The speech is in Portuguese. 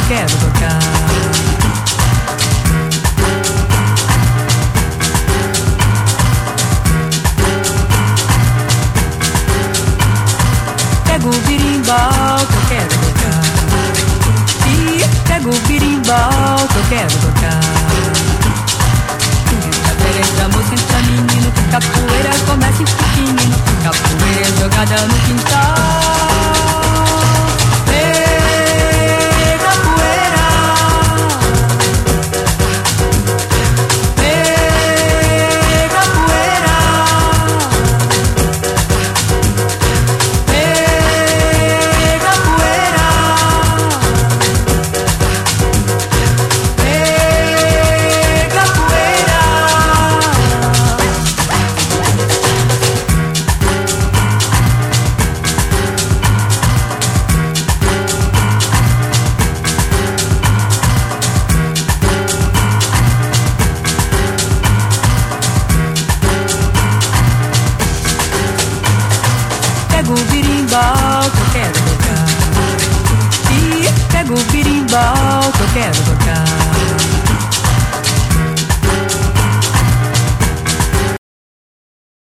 eu quero tocar. Pego o birimbau que eu quero tocar. E pego o birimbau que eu quero tocar. Entra moça, entra menino, capoeira começa em pequenino. Capoeira jogada no quintal. Ei, capoeira. Ei, capoeira. Ei, capoeira. Ei, capoeira. Pego o birimbau que eu quero tocar. E pego o birimbau que eu quero tocar.